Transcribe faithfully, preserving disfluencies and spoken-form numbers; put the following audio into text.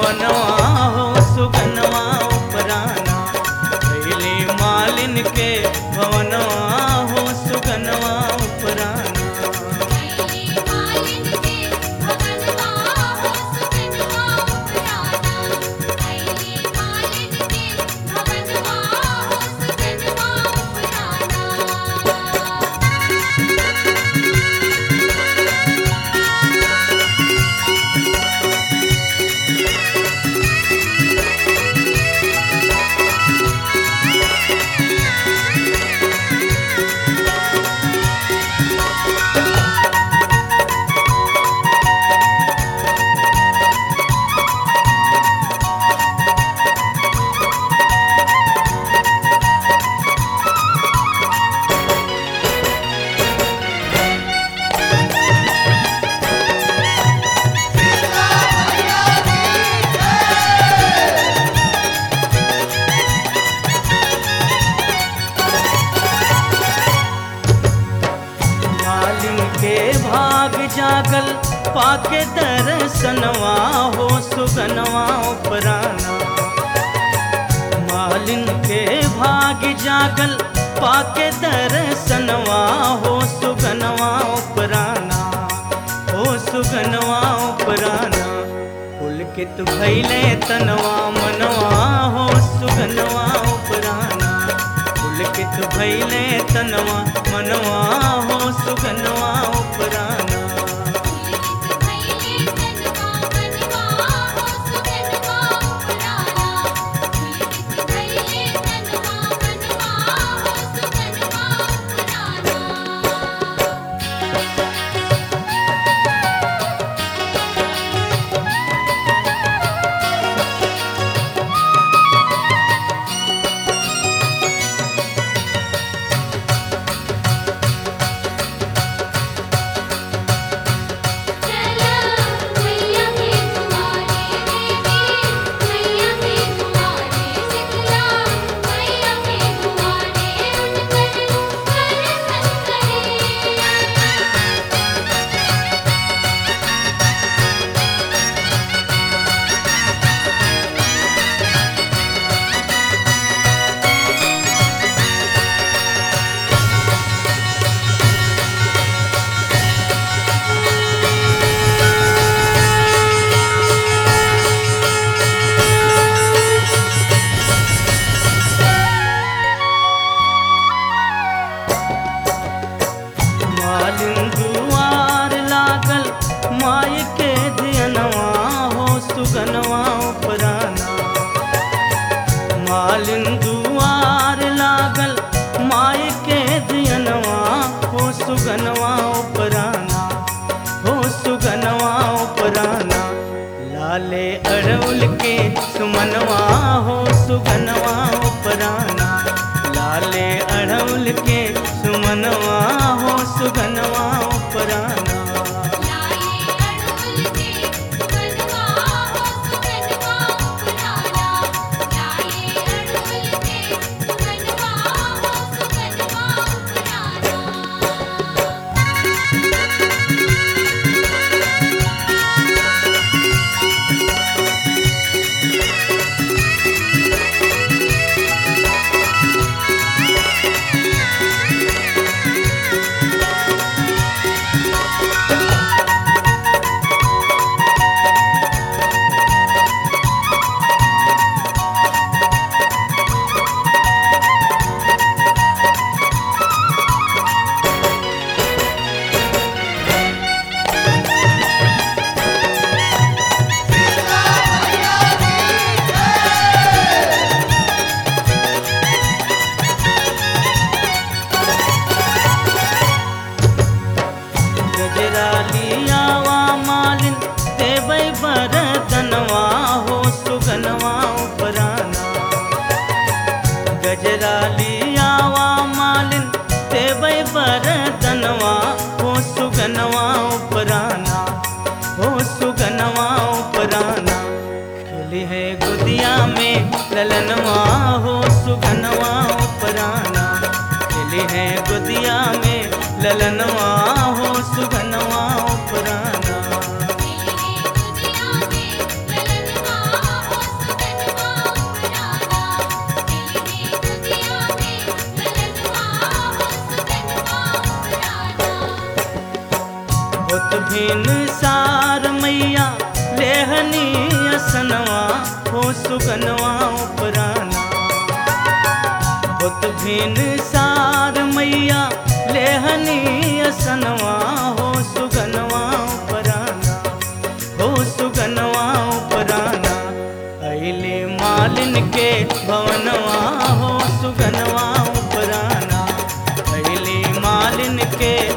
भवनवा हो सुगनवा उपराना। कैले मालिन के भवनवा हो सुगनवा उपराना। भाग जागल पाके दर्शनवा हो सुगनवा उपराना। मालिन के भाग जागल पाके दर्शनवा हो सुगनवा उपराना। हो सुगनवा उपराना। पुलकित भैले तनवा मनवा हो सुगनवा उपराना। पुलकित भैले तनवा मनवा हो सुगनवा उपराना। माय के धियनवा हो सुगनवा उपराना। मालिन दुआर लागल माय के धियनवा हो सुगनवा उपराना। हो सुगनवा उपराना। लाले अड़उल के सुमनवा हो सुगनवा उपराना। लाले अड़उल के सुमनवा हो सुगनवा उपराना। गजरा लियावा मालिन देबै बरदनवा हो सुगनवा उपराना। हो सुगनवा उपराना। खेली है गुदिया में ललनवा हो सुगनवा उपराना। खेली है गुदिया में ललनवा हो सुगनवा उपराना। होत भिन सार मैया लेहनी असनवा हो सुगनवा उपराना होत भिन सार मैया लेहनी असनवा हो सुगनवा उपराना हो सुगनवा उपराना अइले मालिन के भवनवा हो सुगनवा उपराना अइले मालिन के